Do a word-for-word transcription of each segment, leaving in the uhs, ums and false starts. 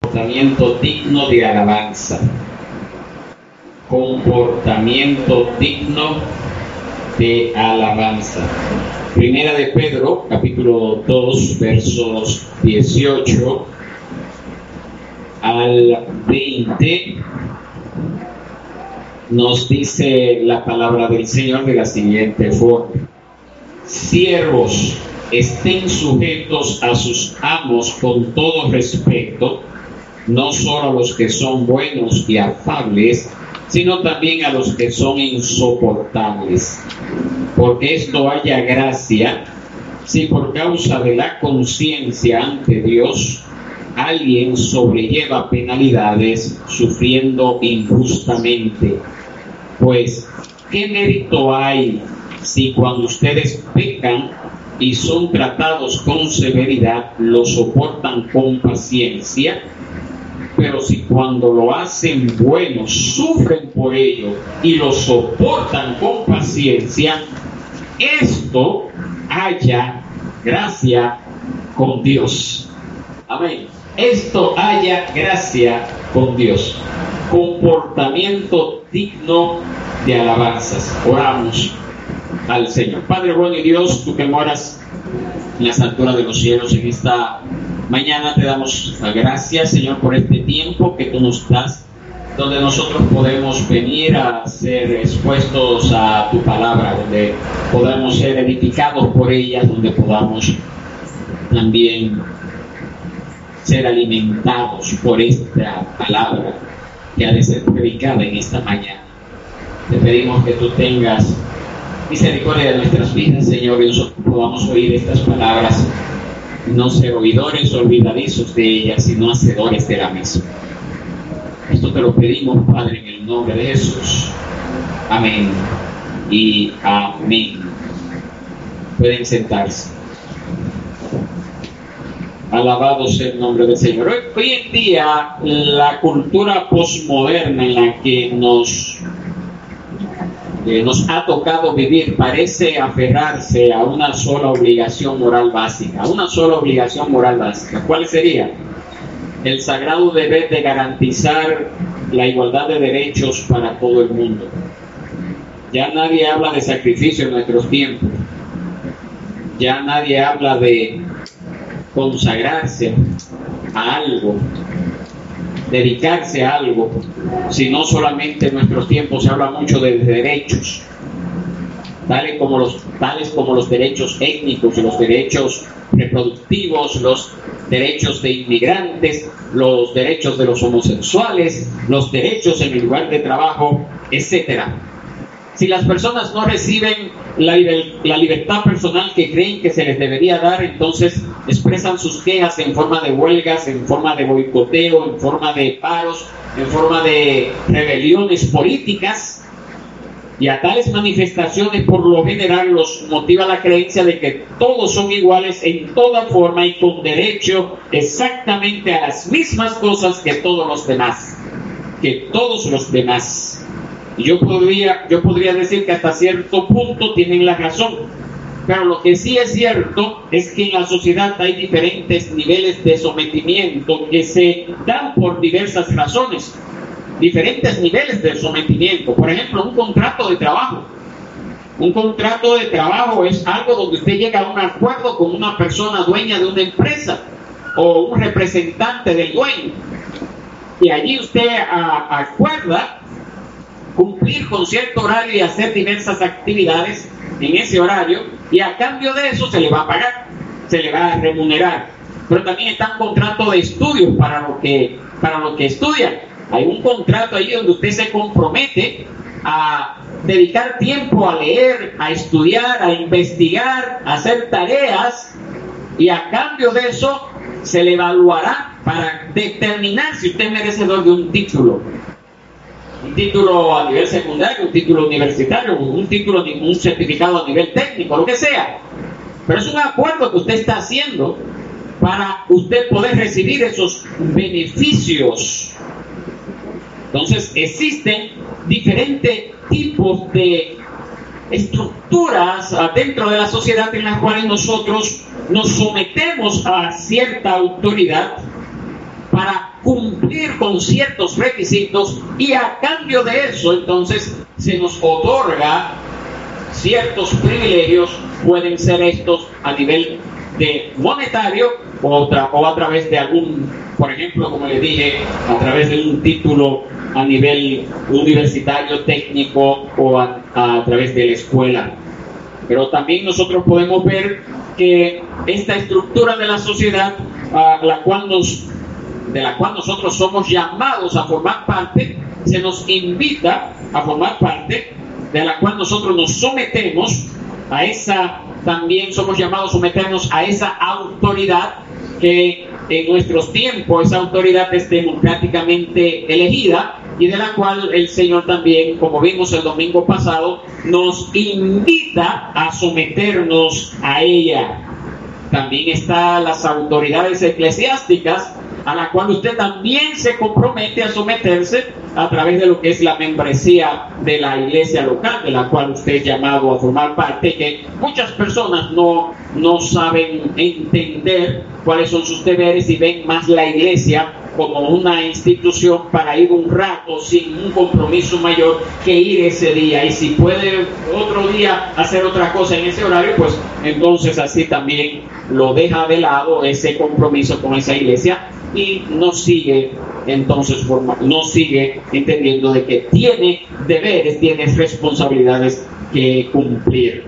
comportamiento digno de alabanza. Comportamiento digno de alabanza. Primera de Pedro, capítulo dos, versos dieciocho al veinte, nos dice la palabra del Señor de la siguiente forma: siervos, estén sujetos a sus amos con todo respeto, no solo a los que son buenos y afables, sino también a los que son insoportables. Porque esto haya gracia, si por causa de la conciencia ante Dios, alguien sobrelleva penalidades sufriendo injustamente. Pues, ¿qué mérito hay si cuando ustedes pecan y son tratados con severidad, lo soportan con paciencia? Pero si cuando lo hacen bueno, sufren por ello y lo soportan con paciencia, esto haya gracia con Dios. Amén. Esto haya gracia con Dios. Comportamiento digno de alabanzas. Oramos al Señor. Padre bueno y Dios, tú que moras en las alturas de los cielos, en esta mañana te damos las gracias, Señor, por este tiempo que tú nos das, donde nosotros podemos venir a ser expuestos a tu palabra, donde podamos ser edificados por ella, donde podamos también ser alimentados por esta palabra que ha de ser predicada en esta mañana. Te pedimos que tú tengas misericordia de nuestras vidas, Señor, y nosotros podamos oír estas palabras, no ser oidores olvidadizos de ellas, sino hacedores de la misma. Esto te lo pedimos, Padre, en el nombre de Jesús. Amén y amén. Pueden sentarse. Alabado sea el nombre del Señor. Hoy, hoy en día, la cultura posmoderna en la que nos, eh, nos ha tocado vivir parece aferrarse a una sola obligación moral básica. Una sola obligación moral básica. ¿Cuál sería? El sagrado deber de garantizar la igualdad de derechos para todo el mundo. Ya nadie habla de sacrificio en nuestros tiempos. Ya nadie habla de consagrarse a algo, dedicarse a algo, sino solamente en nuestros tiempos se habla mucho de derechos, tales como los, tales como los derechos étnicos, los derechos reproductivos, los derechos de inmigrantes, los derechos de los homosexuales, los derechos en el lugar de trabajo, etcétera. Si las personas no reciben la, la libertad personal que creen que se les debería dar, entonces expresan sus quejas en forma de huelgas, en forma de boicoteo, en forma de paros, en forma de rebeliones políticas. Y a tales manifestaciones por lo general los motiva la creencia de que todos son iguales en toda forma y con derecho exactamente a las mismas cosas que todos los demás. Que todos los demás. Y yo podría, yo podría decir que hasta cierto punto tienen la razón. Pero lo que sí es cierto es que en la sociedad hay diferentes niveles de sometimiento que se dan por diversas razones. Diferentes niveles de sometimiento. Por ejemplo, un contrato de trabajo. Un contrato de trabajo es algo donde usted llega a un acuerdo con una persona dueña de una empresa o un representante del dueño. Y allí usted a, acuerda cumplir con cierto horario y hacer diversas actividades en ese horario, y a cambio de eso se le va a pagar, se le va a remunerar. Pero también está un contrato de estudios para lo que, para lo que estudian. Hay un contrato ahí donde usted se compromete a dedicar tiempo a leer, a estudiar, a investigar, a hacer tareas, y a cambio de eso se le evaluará para determinar si usted es merecedor de un título. Un título a nivel secundario, un título universitario, un título, un certificado a nivel técnico, lo que sea. Pero es un acuerdo que usted está haciendo para usted poder recibir esos beneficios. Entonces existen diferentes tipos de estructuras dentro de la sociedad en las cuales nosotros nos sometemos a cierta autoridad para cumplir con ciertos requisitos y a cambio de eso entonces se nos otorga ciertos privilegios. Pueden ser estos a nivel de monetario o, otra, o a través de algún, por ejemplo, como les dije, a través de un título a nivel universitario, técnico o a, a través de la escuela. Pero también nosotros podemos ver que esta estructura de la sociedad a la cual nos, de la cual nosotros somos llamados a formar parte, se nos invita a formar parte, de la cual nosotros nos sometemos a esa, también somos llamados a someternos a esa autoridad que en nuestros tiempos esa autoridad es democráticamente elegida y de la cual el Señor también, como vimos el domingo pasado, nos invita a someternos a ella. También están las autoridades eclesiásticas, a la cual usted también se compromete a someterse a través de lo que es la membresía de la iglesia local, de la cual usted es llamado a formar parte, que muchas personas no, no saben entender cuáles son sus deberes y ven más la iglesia como una institución para ir un rato sin un compromiso mayor que ir ese día, y si puede otro día hacer otra cosa en ese horario, pues entonces así también lo deja de lado ese compromiso con esa iglesia y no sigue entonces no sigue entendiendo de que tiene deberes, tiene responsabilidades que cumplir.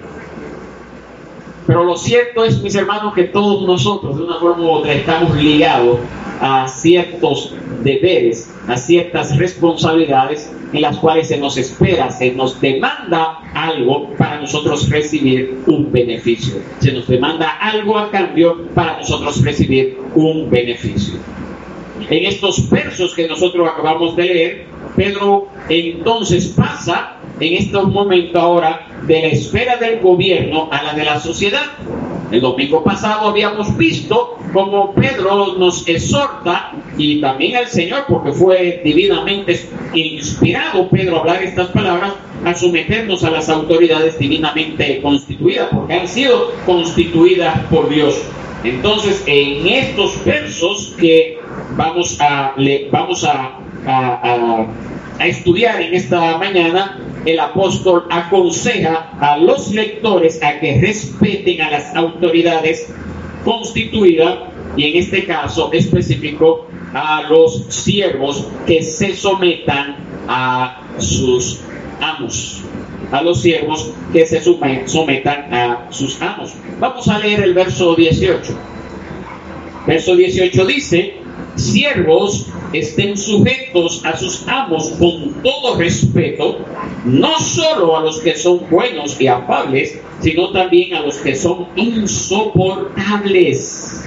Pero lo cierto es, mis hermanos, que todos nosotros de una forma u otra estamos ligados a ciertos deberes, a ciertas responsabilidades en las cuales se nos espera, se nos demanda algo para nosotros recibir un beneficio. Se nos demanda algo a cambio para nosotros recibir un beneficio. En estos versos que nosotros acabamos de leer, Pedro entonces pasa en este momento ahora de la esfera del gobierno a la de la sociedad. El domingo pasado habíamos visto cómo Pedro nos exhorta, y también el Señor, porque fue divinamente inspirado Pedro a hablar estas palabras, a someternos a las autoridades divinamente constituidas, porque han sido constituidas por Dios. Entonces, en estos versos que vamos a, le, vamos a, a, a, a estudiar en esta mañana, el apóstol aconseja a los lectores a que respeten a las autoridades constituidas, y en este caso específico a los siervos que se sometan a sus amos. A los siervos que se sometan a sus amos. Vamos a leer el verso dieciocho. Verso dieciocho dice: siervos, estén sujetos a sus amos con todo respeto, no solo a los que son buenos y afables, sino también a los que son insoportables.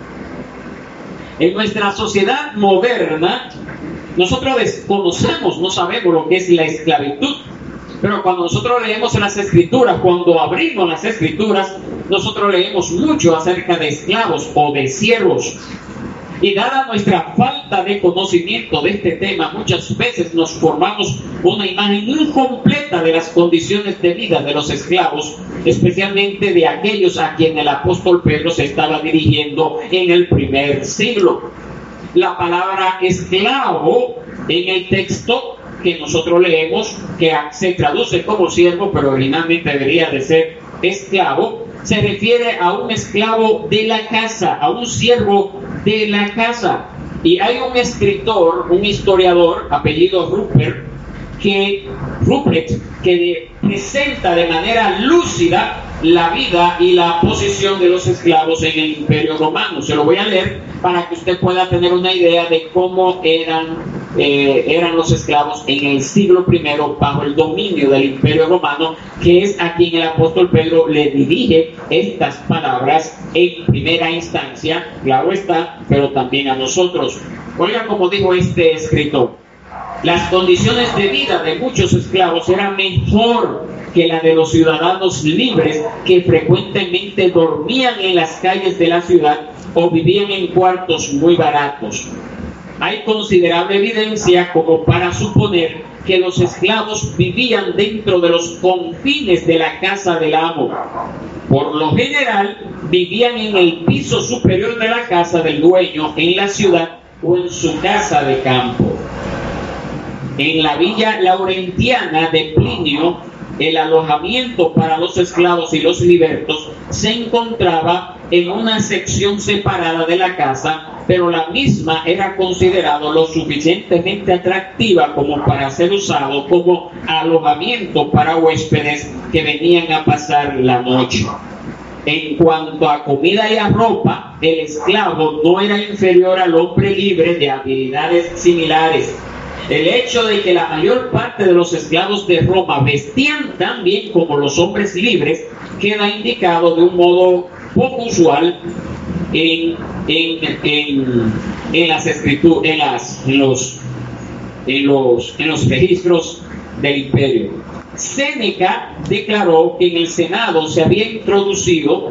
En nuestra sociedad moderna, nosotros desconocemos, no sabemos lo que es la esclavitud. Pero cuando nosotros leemos las Escrituras, cuando abrimos las Escrituras, nosotros leemos mucho acerca de esclavos o de siervos. Y dada nuestra falta de conocimiento de este tema, muchas veces nos formamos una imagen incompleta de las condiciones de vida de los esclavos, especialmente de aquellos a quienes el apóstol Pedro se estaba dirigiendo en el primer siglo. La palabra esclavo en el texto que nosotros leemos, que se traduce como siervo, pero originalmente debería de ser esclavo, se refiere a un esclavo de la casa, a un siervo de la casa. Y hay un escritor, un historiador, apellido Rupert, que, Rupert, que presenta de manera lúcida la vida y la posición de los esclavos en el Imperio Romano. Se lo voy a leer para que usted pueda tener una idea de cómo eran, eh, eran los esclavos en el siglo primero bajo el dominio del Imperio Romano, que es a quien el apóstol Pedro le dirige estas palabras en primera instancia, claro está, pero también a nosotros. Oiga como dijo este escritor: las condiciones de vida de muchos esclavos eran mejor que la de los ciudadanos libres, que frecuentemente dormían en las calles de la ciudad o vivían en cuartos muy baratos. Hay considerable evidencia como para suponer que los esclavos vivían dentro de los confines de la casa del amo. Por lo general, vivían en el piso superior de la casa del dueño en la ciudad, o en su casa de campo. En la villa laurentiana de Plinio, el alojamiento para los esclavos y los libertos se encontraba en una sección separada de la casa, pero la misma era considerada lo suficientemente atractiva como para ser usado como alojamiento para huéspedes que venían a pasar la noche. En cuanto a comida y a ropa, el esclavo no era inferior al hombre libre de habilidades similares. El hecho de que la mayor parte de los esclavos de Roma vestían tan bien como los hombres libres queda indicado de un modo poco usual en, en, en, en las escrituras, en, las, en, los, en, los, en los registros del imperio. Séneca declaró que en el Senado se había introducido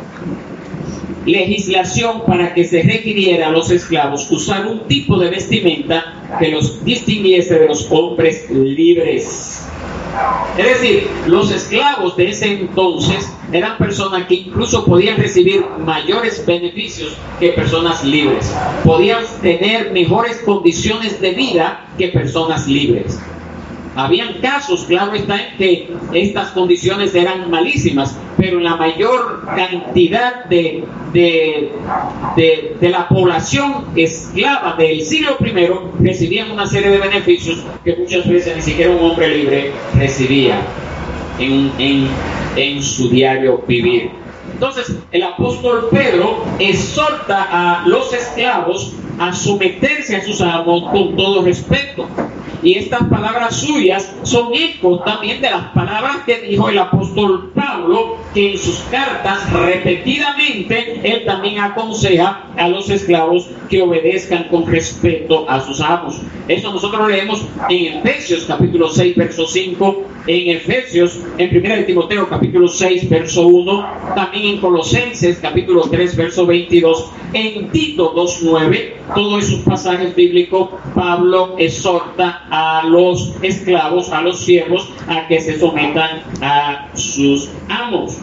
legislación para que se requiriera a los esclavos usar un tipo de vestimenta que los distinguiese de los hombres libres. Es decir, los esclavos de ese entonces eran personas que incluso podían recibir mayores beneficios que personas libres. Podían tener mejores condiciones de vida que personas libres. Habían casos, claro está, en que estas condiciones eran malísimas, pero la mayor cantidad de, de, de, de la población esclava del siglo primero recibían una serie de beneficios que muchas veces ni siquiera un hombre libre recibía en, en, en su diario vivir. Entonces, el apóstol Pedro exhorta a los esclavos a someterse a sus amos con todo respeto. Y estas palabras suyas son ecos también de las palabras que dijo el apóstol Pablo, que en sus cartas repetidamente él también aconseja a los esclavos que obedezcan con respeto a sus amos. Eso nosotros leemos en Efesios capítulo seis verso cinco, en Efesios, en primera de Timoteo capítulo seis verso uno, también en Colosenses capítulo tres verso veintidós, en Tito dos nueve. Todos esos pasajes bíblicos Pablo exhorta a los esclavos, a los siervos, a que se sometan a sus amos.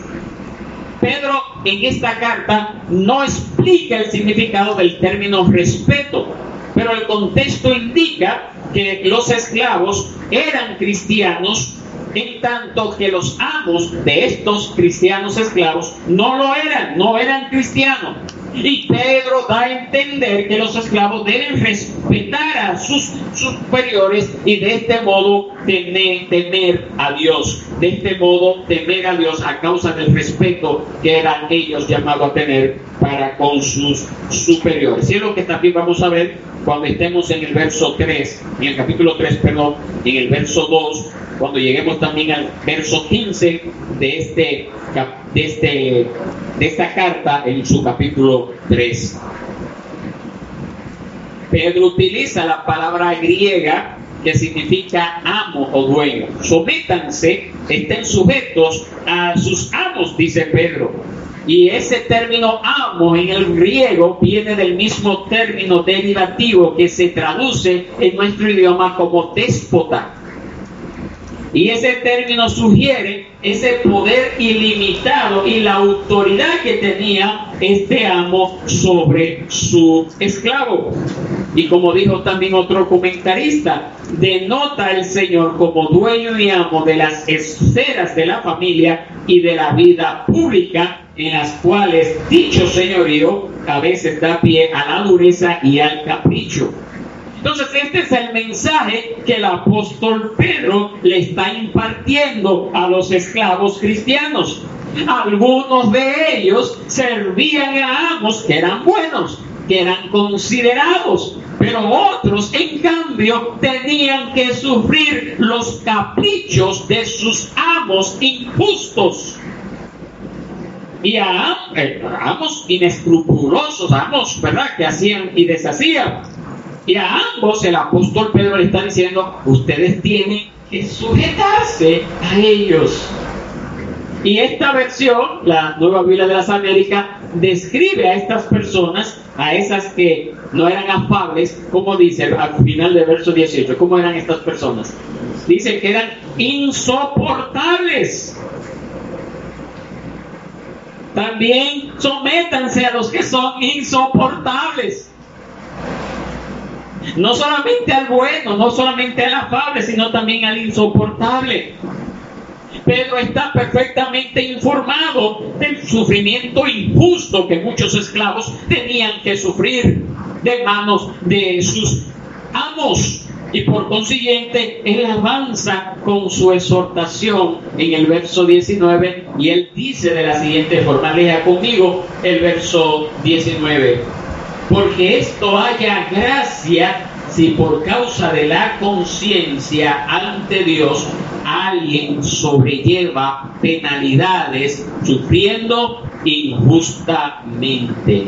Pedro en esta carta no explica el significado del término respeto, pero el contexto indica que los esclavos eran cristianos, en tanto que los amos de estos cristianos esclavos no lo eran, no eran cristianos. Y Pedro da a entender que los esclavos deben respetar a sus superiores y de este modo temer, temer a Dios. De este modo temer a Dios a causa del respeto que eran ellos llamados a tener para con sus superiores. Y es lo que también vamos a ver cuando estemos en el verso tres, en el capítulo tres, perdón, en el verso dos, cuando lleguemos también al verso quince de este de este de esta carta en su capítulo tres. Pedro utiliza la palabra griega que significa amo o dueño. Sométanse, estén sujetos a sus amos, dice Pedro. Y ese término amo en el griego viene del mismo término derivativo que se traduce en nuestro idioma como déspota. Y ese término sugiere ese poder ilimitado y la autoridad que tenía este amo sobre su esclavo. Y como dijo también otro comentarista, denota el Señor como dueño y amo de las esferas de la familia y de la vida pública, en las cuales dicho señorío a veces da pie a la dureza y al capricho. Entonces este es el mensaje que el apóstol Pedro le está impartiendo a los esclavos cristianos. Algunos de ellos servían a amos que eran buenos, que eran considerados, pero otros en cambio tenían que sufrir los caprichos de sus amos injustos. Y a amos inescrupulosos, amos, ¿verdad?, que hacían y deshacían. Y a ambos el apóstol Pedro le está diciendo, ustedes tienen que sujetarse a ellos. Y esta versión, la Nueva Biblia de las Américas, describe a estas personas, a esas que no eran afables, como dice al final del verso dieciocho. ¿Cómo eran estas personas? Dice que eran insoportables. También sométanse a los que son insoportables. No solamente al bueno, no solamente al afable, sino también al insoportable. Pedro está perfectamente informado del sufrimiento injusto que muchos esclavos tenían que sufrir de manos de sus amos. Y por consiguiente, él avanza con su exhortación en el verso diecinueve, y él dice de la siguiente forma, lea conmigo el verso diecinueve. Porque esto haya gracia si por causa de la conciencia ante Dios alguien sobrelleva penalidades sufriendo injustamente.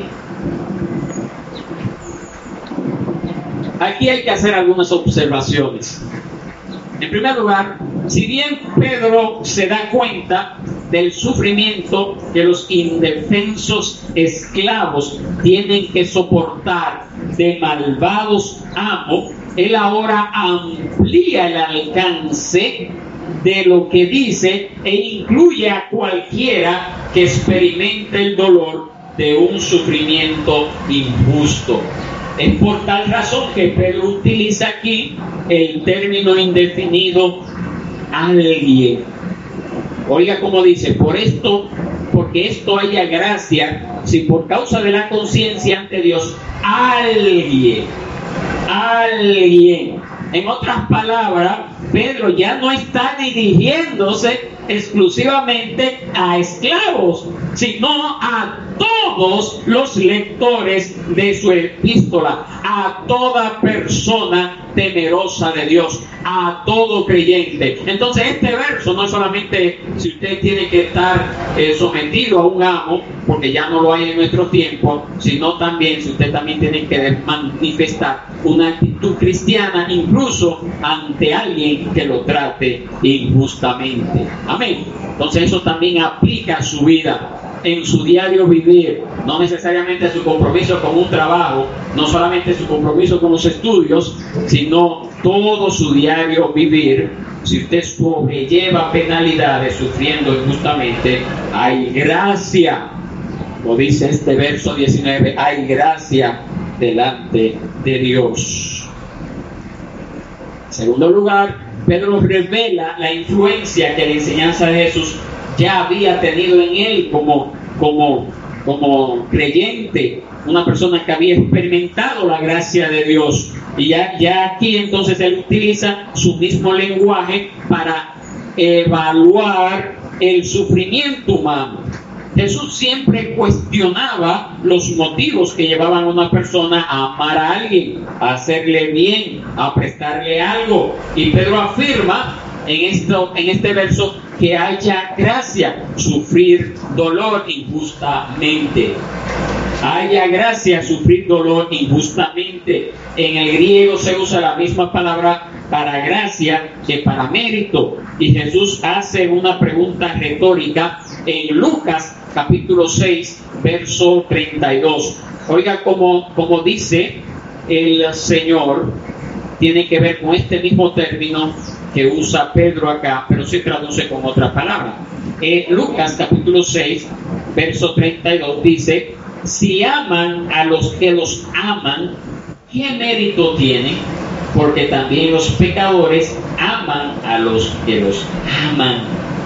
Aquí hay que hacer algunas observaciones. En primer lugar, si bien Pedro se da cuenta del sufrimiento que los indefensos esclavos tienen que soportar de malvados amos, él ahora amplía el alcance de lo que dice e incluye a cualquiera que experimente el dolor de un sufrimiento injusto. Es por tal razón que Pedro utiliza aquí el término indefinido alguien. Oiga cómo dice, por esto, porque esto haya gracia, si por causa de la conciencia ante Dios, alguien, alguien. En otras palabras, Pedro ya no está dirigiéndose exclusivamente a esclavos, sino a todos los lectores de su epístola, a toda persona temerosa de Dios, a todo creyente. Entonces este verso no es solamente si usted tiene que estar eh, sometido a un amo, porque ya no lo hay en nuestro tiempo, sino también si usted también tiene que manifestar una actitud cristiana, incluso ante alguien que lo trate injustamente. Amén. Entonces eso también aplica a su vida, en su diario vivir, no necesariamente a su compromiso con un trabajo, no solamente su compromiso con los estudios, sino todo su diario vivir. Si usted sobrelleva penalidades sufriendo injustamente, hay gracia, como dice este verso diecinueve, hay gracia delante de Dios. En segundo lugar, Pedro revela la influencia que la enseñanza de Jesús ya había tenido en él como, como, como creyente, una persona que había experimentado la gracia de Dios. Y ya, ya aquí entonces él utiliza su mismo lenguaje para evaluar el sufrimiento humano. Jesús siempre cuestionaba los motivos que llevaban a una persona a amar a alguien, a hacerle bien, a prestarle algo. Y Pedro afirma en, esto, en este verso que haya gracia, sufrir dolor injustamente. Haya gracia, sufrir dolor injustamente. En el griego se usa la misma palabra para gracia que para mérito. Y Jesús hace una pregunta retórica en Lucas capítulo seis, verso treinta y dos. Oiga como, como dice el Señor, tiene que ver con este mismo término que usa Pedro acá, pero se traduce con otra palabra. Eh, Lucas capítulo seis, verso treinta y dos dice: si aman a los que los aman, ¿qué mérito tienen? Porque también los pecadores aman a los que los aman.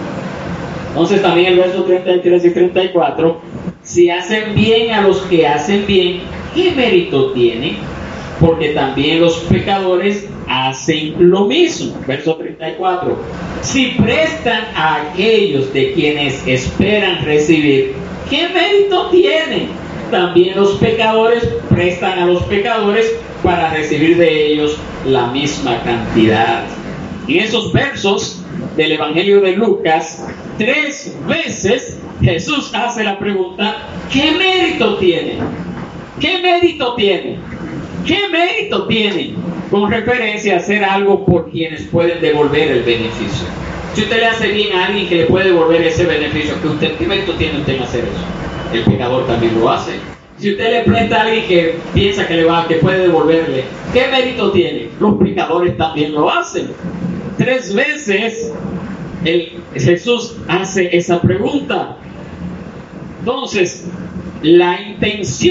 Entonces también el verso treinta y tres y treinta y cuatro, si hacen bien a los que hacen bien, ¿qué mérito tienen? Porque también los pecadores hacen lo mismo. Verso treinta y cuatro, si prestan a aquellos de quienes esperan recibir, ¿qué mérito tienen? También los pecadores prestan a los pecadores para recibir de ellos la misma cantidad. En esos versos del Evangelio de Lucas, tres veces Jesús hace la pregunta: ¿qué mérito tiene? ¿Qué mérito tiene? ¿Qué mérito tiene? Con referencia a hacer algo por quienes pueden devolver el beneficio. Si usted le hace bien a alguien que le puede devolver ese beneficio, ¿qué, usted, qué mérito tiene usted en hacer eso? El pecador también lo hace. Si usted le presta a alguien que piensa que le va, que puede devolverle, ¿qué mérito tiene? Los pecadores también lo hacen. Tres veces el, Jesús hace esa pregunta. Entonces, la intención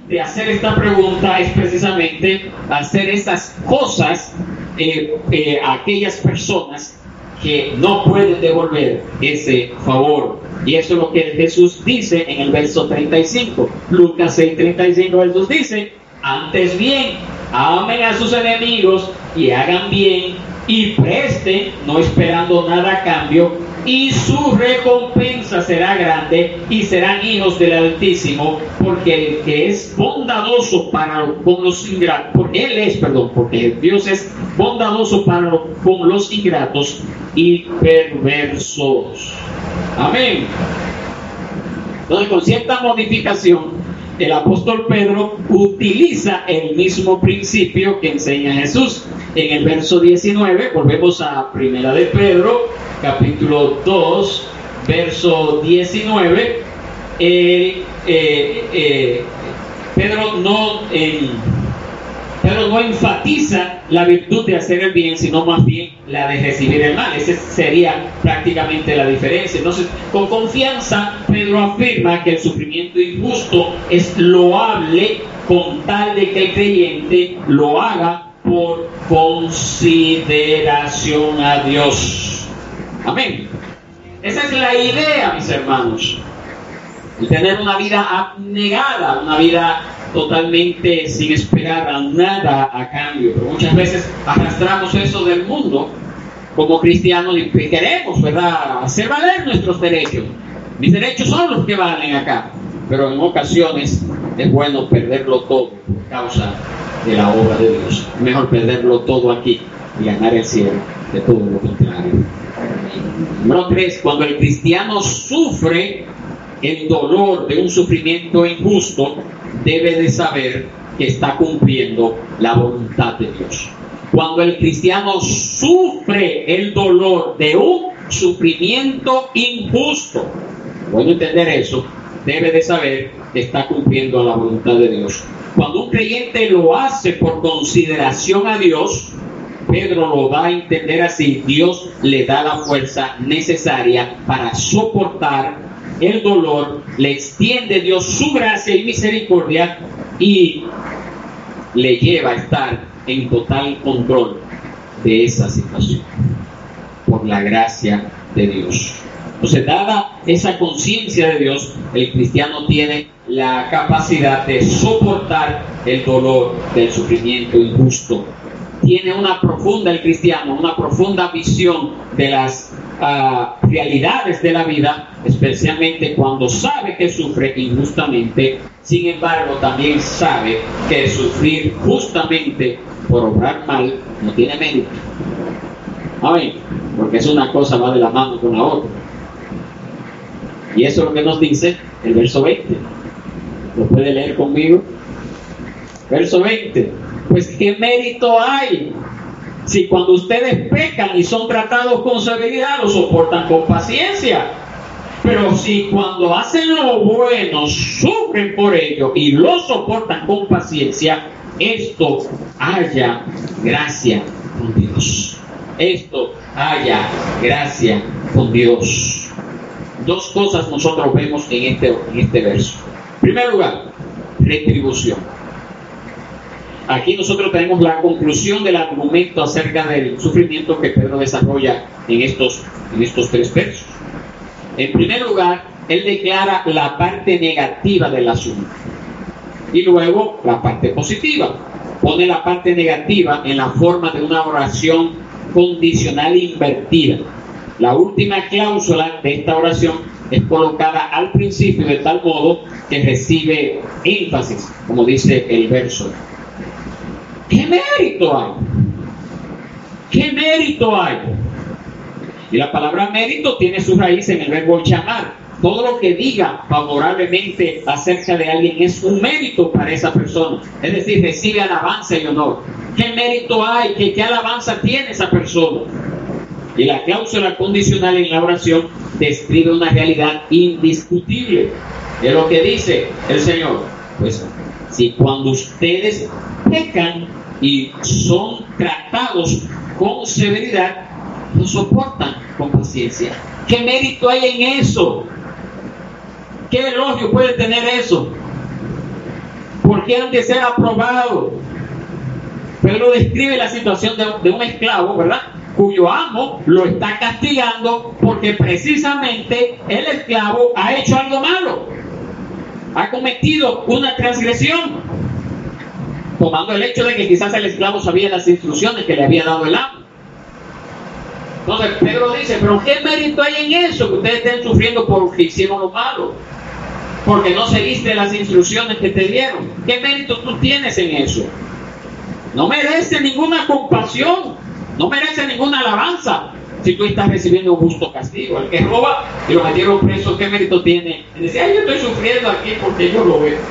de hacer esta pregunta es precisamente hacer esas cosas eh, eh, a aquellas personas que no pueden devolver ese favor. Y eso es lo que Jesús dice en el verso treinta y cinco. Lucas seis, treinta y cinco, Jesús dice: antes bien, amen a sus enemigos y hagan bien y presten, no esperando nada a cambio, y su recompensa será grande y serán hijos del Altísimo, porque el que es bondadoso para con los ingratos, porque él es, perdón, porque Dios es bondadoso para con los ingratos y perversos. Amén. Entonces, con cierta modificación, el apóstol Pedro utiliza el mismo principio que enseña Jesús. En el verso diecinueve, volvemos a Primera de Pedro, capítulo dos, verso diecinueve. Eh, eh, eh, Pedro no eh, Pedro no enfatiza la virtud de hacer el bien, sino más bien la de recibir el mal. Esa sería prácticamente la diferencia. Entonces, con confianza, Pedro afirma que el sufrimiento injusto es loable con tal de que el creyente lo haga por consideración a Dios. Amén. Esa es la idea, mis hermanos. Y tener una vida abnegada, una vida totalmente sin esperar a nada a cambio. Pero muchas veces arrastramos eso del mundo como cristianos y queremos, ¿verdad?, hacer valer nuestros derechos. Mis derechos son los que valen acá, pero en ocasiones es bueno perderlo todo por causa de la obra de Dios. Mejor perderlo todo aquí y ganar el cielo de todo lo contrario. Número tres, cuando el cristiano sufre el dolor de un sufrimiento injusto, debe de saber que está cumpliendo la voluntad de Dios. Cuando el cristiano sufre el dolor de un sufrimiento injusto, bueno entender eso, debe de saber que está cumpliendo la voluntad de Dios. Cuando un creyente lo hace por consideración a Dios, Pedro lo da a entender así: Dios le da la fuerza necesaria para soportar el dolor, le extiende Dios su gracia y misericordia y le lleva a estar en total control de esa situación por la gracia de Dios. Entonces, dada esa conciencia de Dios, el cristiano tiene la capacidad de soportar el dolor del sufrimiento injusto. Tiene una profunda, el cristiano, una profunda visión de las uh, realidades de la vida, especialmente cuando sabe que sufre injustamente. Sin embargo, también sabe que sufrir justamente por obrar mal no tiene mérito. Amén. Porque es una cosa, va de la mano con la otra. Y eso es lo que nos dice el verso veinte. ¿Lo puede leer conmigo? Verso veinte. Pues ¿qué mérito hay si cuando ustedes pecan y son tratados con severidad lo soportan con paciencia? Pero si cuando hacen lo bueno sufren por ello y lo soportan con paciencia, esto haya gracia con Dios. Esto haya gracia con Dios. Dos cosas nosotros vemos en este, en este verso. En primer lugar, retribución. Aquí nosotros tenemos la conclusión del argumento acerca del sufrimiento que Pedro desarrolla en estos, en estos tres versos. En primer lugar, él declara la parte negativa del asunto y luego la parte positiva. Pone la parte negativa en la forma de una oración condicional invertida. La última cláusula de esta oración es colocada al principio de tal modo que recibe énfasis, como dice el verso. ¿Qué mérito hay? ¿Qué mérito hay? Y la palabra mérito tiene su raíz en el verbo llamar. Todo lo que diga favorablemente acerca de alguien es un mérito para esa persona. Es decir, recibe alabanza y honor. ¿Qué mérito hay? ¿Qué, qué alabanza tiene esa persona? Y la cláusula condicional en la oración describe una realidad indiscutible. Es lo que dice el Señor. Pues si cuando ustedes pecan y son tratados con severidad, lo soportan con paciencia. ¿Qué mérito hay en eso? ¿Qué elogio puede tener eso? ¿Por porque han de ser aprobados. Pedro describe la situación de, de un esclavo, ¿verdad?, cuyo amo lo está castigando porque precisamente el esclavo ha hecho algo malo, ha cometido una transgresión, tomando el hecho de que quizás el esclavo sabía las instrucciones que le había dado el amo. Entonces Pedro dice, pero ¿qué mérito hay en eso que ustedes estén sufriendo porque hicieron lo malo? Porque no seguiste las instrucciones que te dieron. ¿Qué mérito tú tienes en eso? No merece ninguna compasión, no merece ninguna alabanza si tú estás recibiendo un justo castigo. El que roba y lo metieron preso, ¿qué mérito tiene? Y decía, yo estoy sufriendo aquí porque yo lo veo.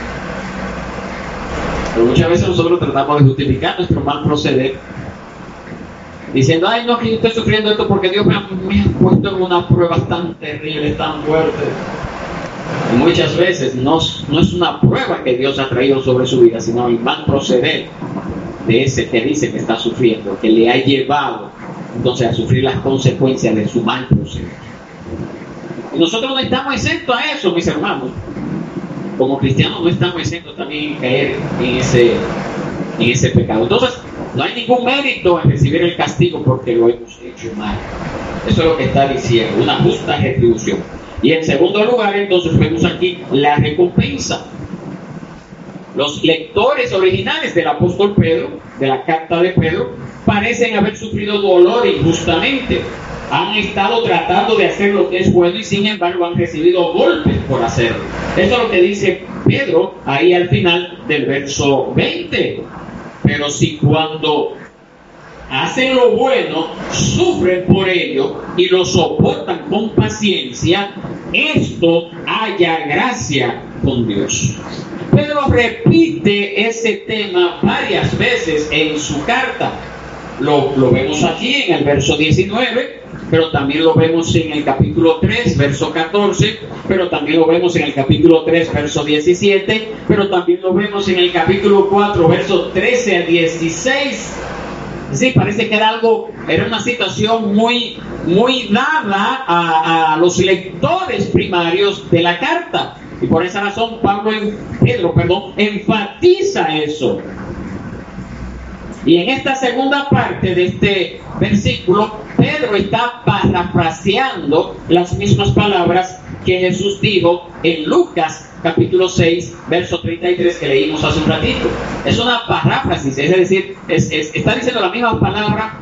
Pero muchas veces nosotros tratamos de justificar nuestro mal proceder diciendo, ay no, que yo estoy sufriendo esto porque Dios me ha, me ha puesto en unas pruebas tan terribles, tan fuertes. Y muchas veces no, no es una prueba que Dios ha traído sobre su vida, sino el mal proceder de ese que dice que está sufriendo, que le ha llevado entonces a sufrir las consecuencias de su mal proceder. Y nosotros no estamos exentos a eso, mis hermanos. Como cristianos no estamos exentos también en caer en ese, en ese pecado. Entonces, no hay ningún mérito en recibir el castigo porque lo hemos hecho mal. Eso es lo que está diciendo, una justa retribución. Y en segundo lugar, entonces, vemos aquí la recompensa. Los lectores originales del apóstol Pedro, de la carta de Pedro, parecen haber sufrido dolor injustamente. Han estado tratando de hacer lo que es bueno y sin embargo han recibido golpes por hacerlo. Eso es lo que dice Pedro ahí al final del verso veinte. Pero si cuando hacen lo bueno, sufren por ello y lo soportan con paciencia, esto halla gracia con Dios. Pedro repite ese tema varias veces en su carta. Lo, lo vemos aquí en el verso diecinueve, pero también lo vemos en el capítulo tres, verso catorce, pero también lo vemos en el capítulo tres, verso diecisiete, pero también lo vemos en el capítulo cuatro, verso trece a dieciséis. Sí, parece que era algo, era una situación muy, muy dada a, a los lectores primarios de la carta. Y por esa razón Pablo, Pedro, perdón, enfatiza eso. Y en esta segunda parte de este versículo, Pedro está parafraseando las mismas palabras que Jesús dijo en Lucas capítulo seis, verso treinta y tres, que leímos hace un ratito. Es una paráfrasis, es decir, es, es, está diciendo la misma palabra,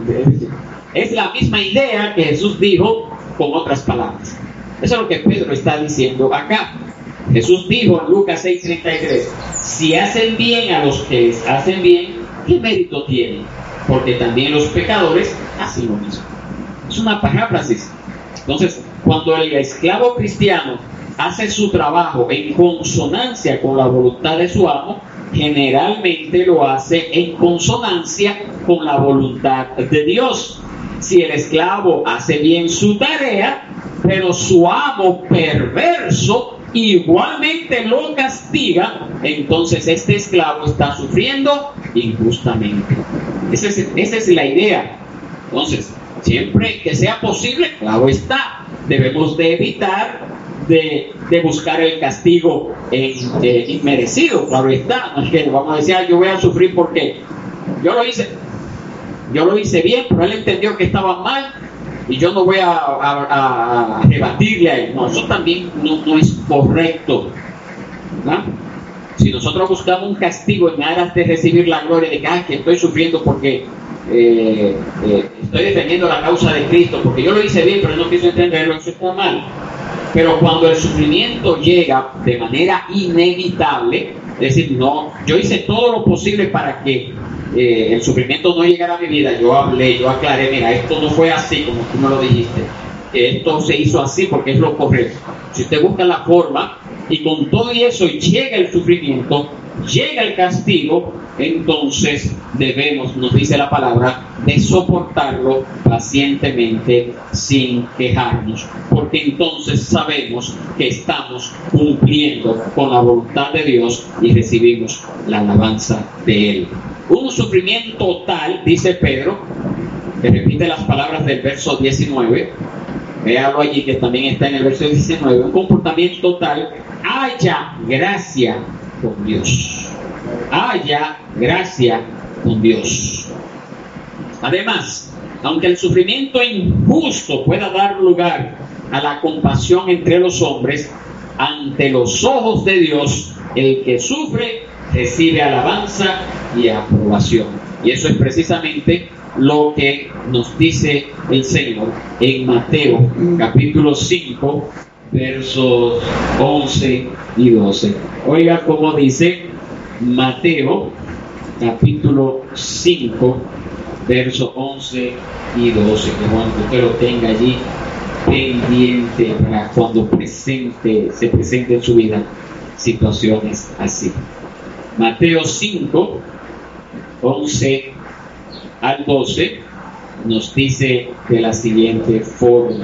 es la misma idea que Jesús dijo con otras palabras. Eso es lo que Pedro está diciendo acá. Jesús dijo en Lucas seis, treinta y tres, si hacen bien a los que hacen bien, ¿qué mérito tienen? Porque también los pecadores hacen lo mismo. Es una paráfrasis. Entonces, cuando el esclavo cristiano hace su trabajo en consonancia con la voluntad de su amo, generalmente lo hace en consonancia con la voluntad de Dios. Si el esclavo hace bien su tarea, pero su amo perverso igualmente lo castiga, entonces este esclavo está sufriendo injustamente. Esa es, esa es la idea. Entonces, siempre que sea posible, claro está, debemos de evitar de, de buscar el castigo en, eh, inmerecido, claro está. No es que vamos a decir, ah, yo voy a sufrir porque yo lo hice, yo lo hice bien, pero él entendió que estaba mal y yo no voy a, a, a rebatirle a él. No, eso también no, no es correcto, ¿no? Si nosotros buscamos un castigo en aras de recibir la gloria de que, ah, que estoy sufriendo porque eh, eh, estoy defendiendo la causa de Cristo, porque yo lo hice bien, pero no quiso entenderlo, eso está mal. Pero cuando el sufrimiento llega de manera inevitable, es decir, no, yo hice todo lo posible para que eh, el sufrimiento no llegara a mi vida, yo hablé, yo aclaré, mira, esto no fue así como tú me lo dijiste, esto se hizo así porque es lo correcto. Si usted busca la forma y con todo y eso llega el sufrimiento, llega el castigo, entonces debemos, nos dice la palabra, de soportarlo pacientemente sin quejarnos, porque entonces sabemos que estamos cumpliendo con la voluntad de Dios y recibimos la alabanza de Él. Un sufrimiento tal, dice Pedro, que repite las palabras del verso diecinueve, véalo allí que también está en el verso diecinueve, un comportamiento tal haya gracia con Dios. haya gracia con Dios. Además, aunque el sufrimiento injusto pueda dar lugar a la compasión entre los hombres, ante los ojos de Dios, el que sufre recibe alabanza y aprobación. Y eso es precisamente lo que nos dice el Señor en Mateo capítulo cinco, versos once y doce. Oiga cómo dice Mateo capítulo cinco, versos once y doce, que cuando usted lo tenga allí pendiente para cuando presente, se presente en su vida situaciones así. Mateo cinco, once al doce nos dice de la siguiente forma: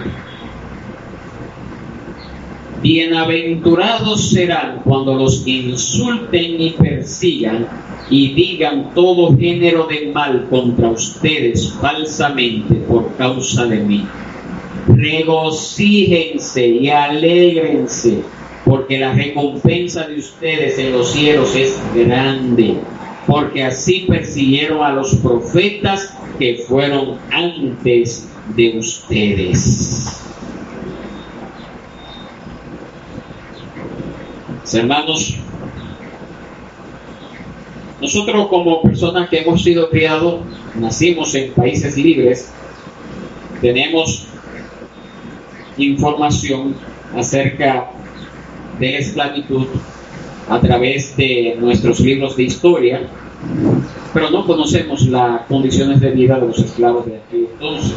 bienaventurados serán cuando los insulten y persigan y digan todo género de mal contra ustedes falsamente por causa de mí. Regocíjense y alégrense, porque la recompensa de ustedes en los cielos es grande, porque así persiguieron a los profetas que fueron antes de ustedes. Hermanos, nosotros como personas que hemos sido criados, nacimos en países libres, tenemos información acerca de la esclavitud a través de nuestros libros de historia, pero no conocemos las condiciones de vida de los esclavos de aquel entonces.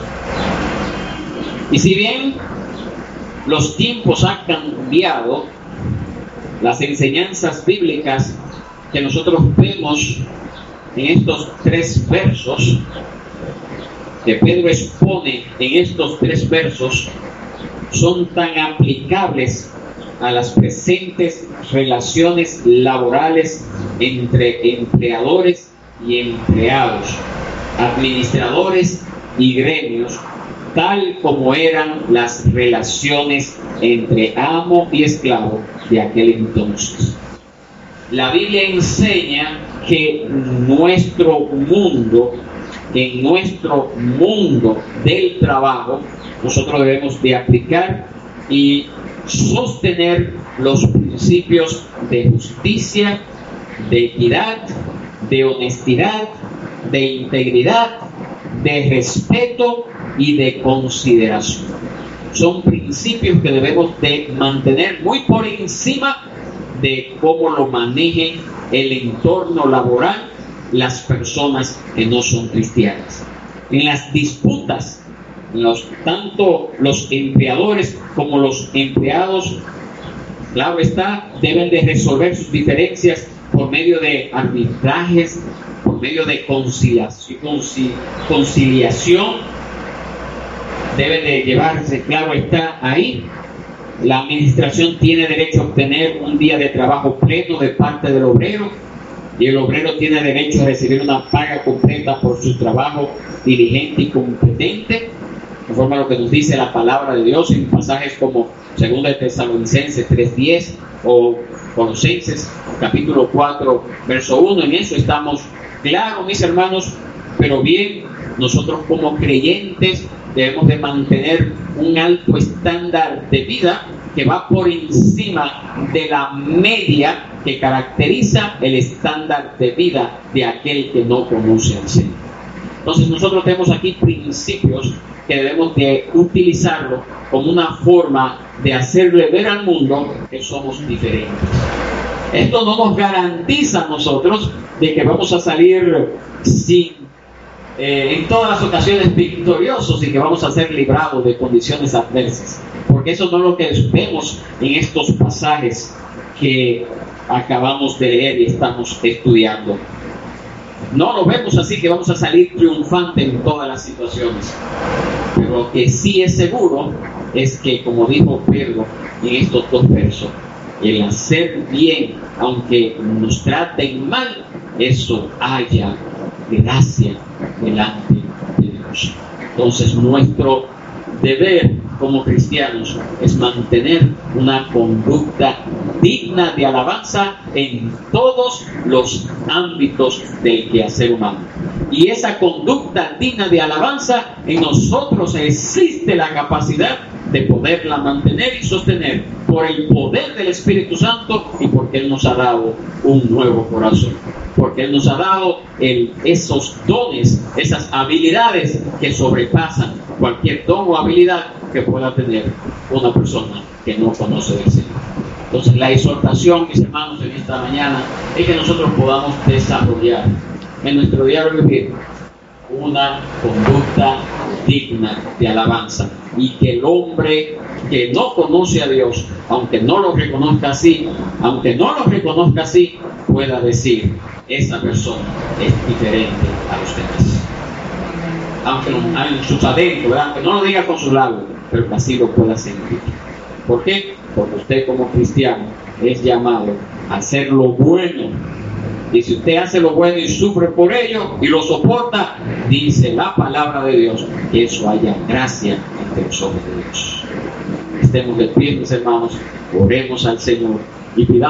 Y si bien los tiempos han cambiado, las enseñanzas bíblicas que nosotros vemos en estos tres versos, que Pedro expone en estos tres versos, son tan aplicables a las presentes relaciones laborales entre empleadores y empleados, administradores y gremios, tal como eran las relaciones entre amo y esclavo de aquel entonces. La Biblia enseña que nuestro mundo, en nuestro mundo del trabajo, nosotros debemos de aplicar y sostener los principios de justicia, de equidad, de honestidad, de integridad, de respeto y de consideración. Son principios que debemos de mantener muy por encima de cómo lo manejen el entorno laboral las personas que no son cristianas. En las disputas, los, tanto los empleadores como los empleados, claro está, deben de resolver sus diferencias por medio de arbitrajes, por medio de conciliación, conciliación debe de llevarse, claro está, ahí. La administración tiene derecho a obtener un día de trabajo pleno de parte del obrero, y el obrero tiene derecho a recibir una paga completa por su trabajo diligente y competente, conforme a lo que nos dice la palabra de Dios en pasajes como segunda de Tesalonicenses tres diez o Colosenses capítulo cuatro verso uno. En eso estamos claros, mis hermanos, pero bien, nosotros como creyentes debemos de mantener un alto estándar de vida que va por encima de la media que caracteriza el estándar de vida de aquel que no conoce al Señor. Entonces nosotros tenemos aquí principios que debemos de utilizarlo como una forma de hacerle ver al mundo que somos diferentes. Esto no nos garantiza a nosotros de que vamos a salir sin Eh, en todas las ocasiones victoriosos y que vamos a ser librados de condiciones adversas, porque eso no es lo que vemos en estos pasajes que acabamos de leer y estamos estudiando. No lo vemos así que vamos a salir triunfantes en todas las situaciones, pero lo que sí es seguro es que, como dijo Pedro en estos dos versos, el hacer bien aunque nos traten mal, eso haya gracia delante de Dios. Entonces nuestro deber como cristianos es mantener una conducta digna de alabanza en todos los ámbitos del quehacer humano. Y esa conducta digna de alabanza, en nosotros existe la capacidad de poderla mantener y sostener por el poder del Espíritu Santo y porque Él nos ha dado un nuevo corazón. Porque Él nos ha dado el, esos dones, esas habilidades que sobrepasan cualquier don o habilidad que pueda tener una persona que no conoce del Señor. Entonces la exhortación, mis hermanos, en esta mañana es que nosotros podamos desarrollar en nuestro diario vivir una conducta digna de alabanza, y que el hombre que no conoce a Dios, aunque no lo reconozca así, aunque no lo reconozca así, pueda decir: esa persona es diferente a los demás. Aunque en sus adentros, aunque no lo diga con sus labios, pero que así lo pueda sentir. ¿Por qué? Porque usted como cristiano es llamado a hacer lo bueno. Y si usted hace lo bueno y sufre por ello y lo soporta, dice la palabra de Dios que eso haya gracia entre los ojos de Dios. Estemos de pie, mis hermanos, oremos al Señor y pidamos